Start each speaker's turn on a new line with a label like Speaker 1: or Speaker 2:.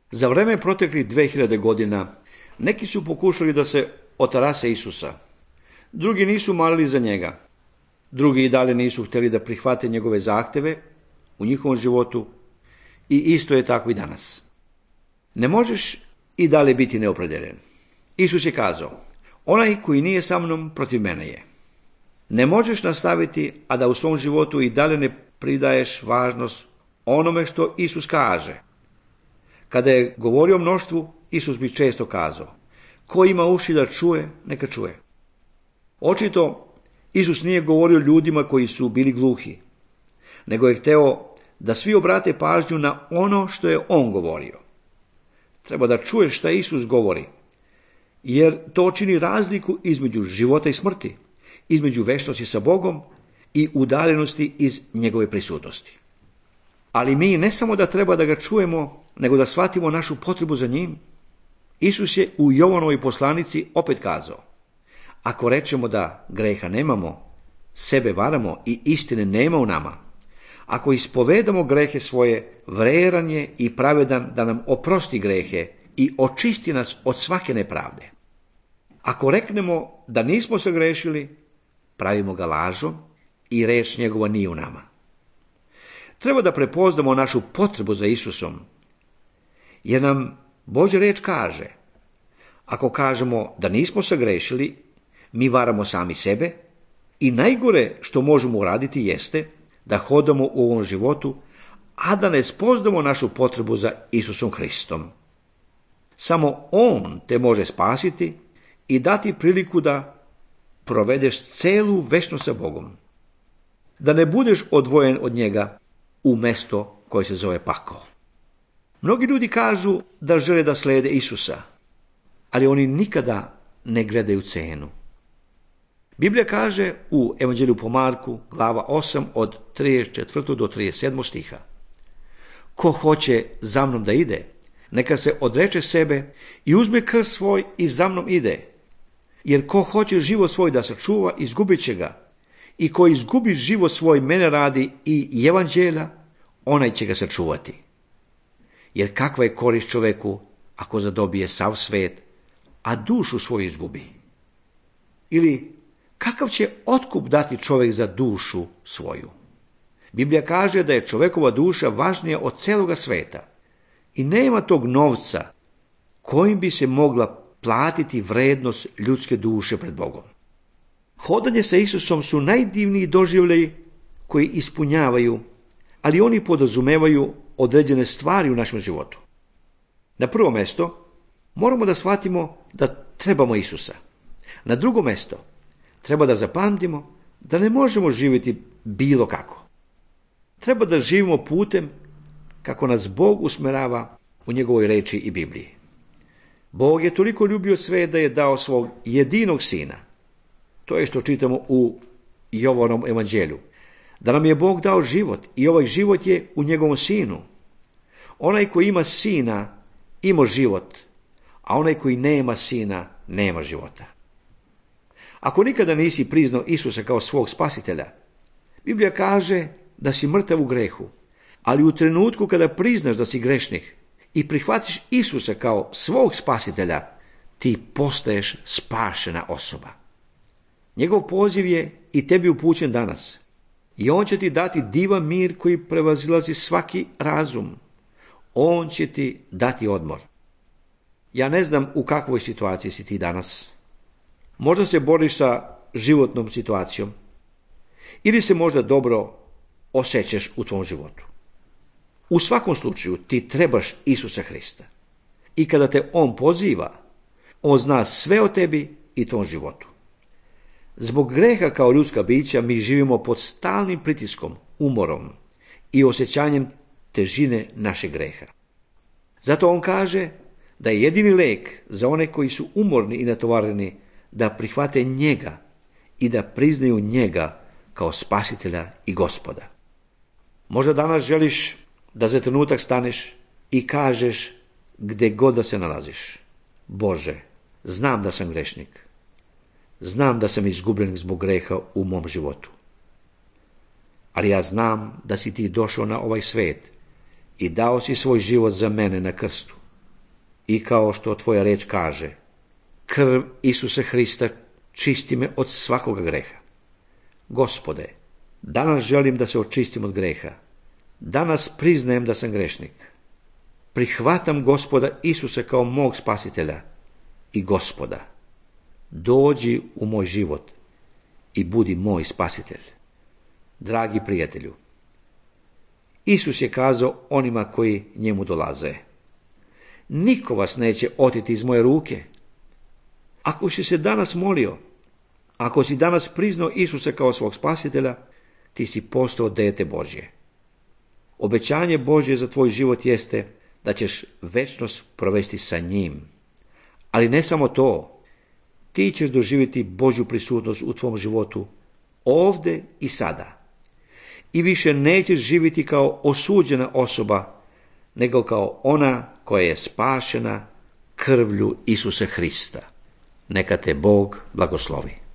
Speaker 1: Za vreme proteklih 2000 godina neki su pokušali da se otarase Isusa. Drugi nisu molili za njega. Drugi i dalje nisu htjeli da prihvate njegove zahteve u njihovom životu i isto je tako i danas. Ne možeš i dalje biti neopredeljen. Isus je kazao, onaj koji nije sa mnom protiv mene je. Ne možeš nastaviti, a da u svom životu i dalje ne pridaješ važnost onome što Isus kaže. Kada je govorio o mnoštvu, Isus bi često kazao, ko ima uši da čuje, neka čuje. Očito, Isus nije govorio ljudima koji su bili gluhi, nego je hteo da svi obrate pažnju na ono što je on govorio. Treba da čuješ šta Isus govori, jer to čini razliku između života i smrti, između večnosti sa Bogom i udaljenosti iz njegove prisutnosti. Ali mi ne samo da treba da ga čujemo, nego da shvatimo našu potrebu za njim. Isus je u Jovanovoj poslanici opet kazao, ako rečemo da greha nemamo, sebe varamo i istine nema u nama. Ako ispovedamo grehe svoje, vredan je i pravedan da nam oprosti grehe i očisti nas od svake nepravde. Ako reknemo da nismo sagrešili, pravimo ga lažom i reč njegova nije u nama. Treba da prepoznamo našu potrebu za Isusom, jer nam Božja reč kaže, ako kažemo da nismo sagrešili, mi varamo sami sebe i najgore što možemo uraditi jeste da hodamo u ovom životu, a da ne spoznamo našu potrebu za Isusom Hristom. Samo On te može spasiti i dati priliku da provedeš celu večnost sa Bogom. Da ne budeš odvojen od njega u mesto koje se zove pakao. Mnogi ljudi kažu da žele da slede Isusa, ali oni nikada ne gledaju cenu. Biblija kaže u Evanđelju po Marku, glava 8, od 34. do 37. stiha. Ko hoće za mnom da ide, neka se odreče sebe i uzme krst svoj i za mnom ide. Jer ko hoće život svoj da sačuva, izgubit će ga. I ko izgubi život svoj mene radi i evanđelja, onaj će ga sačuvati. Jer kakva je korist čoveku ako zadobije sav svet, a dušu svoju izgubi? Ili kakav će otkup dati čovjek za dušu svoju? Biblija kaže da je čovekova duša važnija od celoga sveta i nema tog novca kojim bi se mogla platiti vrednost ljudske duše pred Bogom. Hodanje sa Isusom su najdivniji doživljaji koji ispunjavaju, ali oni podrazumevaju određene stvari u našem životu. Na prvo mesto moramo da shvatimo da trebamo Isusa. Na drugo mesto treba da zapamtimo da ne možemo živjeti bilo kako. Treba da živimo putem kako nas Bog usmerava u njegovoj reči i Bibliji. Bog je toliko ljubio sve da je dao svog jedinog sina. To je što čitamo u Jovanom evanđelju. Da nam je Bog dao život i ovaj život je u njegovom sinu. Onaj koji ima sina ima život, a onaj koji nema sina nema života. Ako nikada nisi priznao Isusa kao svog spasitelja, Biblija kaže da si mrtav u grehu, ali u trenutku kada priznaš da si grešnik i prihvatiš Isusa kao svog spasitelja, ti postaješ spašena osoba. Njegov poziv je i tebi upućen danas i on će ti dati divan mir koji prevazilazi svaki razum. On će ti dati odmor. Ja ne znam u kakvoj situaciji si ti danas. Možda se boriš sa životnom situacijom ili se možda dobro osjećaš u tvom životu. U svakom slučaju ti trebaš Isusa Hrista. I kada te on poziva, on zna sve o tebi i tvom životu. Zbog greha kao ljudska bića mi živimo pod stalnim pritiskom, umorom i osjećanjem težine našeg greha. Zato on kaže da je jedini lek za one koji su umorni i natovareni da prihvate njega i da priznaju njega kao spasitelja i Gospoda. Možda danas želiš da za trenutak staneš i kažeš gdje god da se nalaziš: Bože, znam da sam grešnik. Znam da sam izgubljen zbog greha u mom životu. Ali ja znam da si ti došao na ovaj svet i dao si svoj život za mene na krstu. I kao što tvoja riječ kaže, krv Isuse Hrista čisti me od svakoga greha. Gospode, danas želim da se očistim od greha. Danas priznajem da sam grešnik. Prihvatam Gospoda Isuse kao mog spasitelja i Gospoda. Dođi u moj život i budi moj spasitelj. Dragi prijatelju, Isus je kazao onima koji njemu dolaze: niko vas neće oteti iz moje ruke. Ako si se danas molio, ako si danas priznao Isusa kao svog spasitelja, ti si postao dijete Božje. Obećanje Božje za tvoj život jeste da ćeš večnost provesti sa njim. Ali ne samo to, ti ćeš doživjeti Božju prisutnost u tvom životu ovdje i sada. I više nećeš živjeti kao osuđena osoba, nego kao ona koja je spašena krvlju Isusa Hrista. Neka te Bog blagoslovi.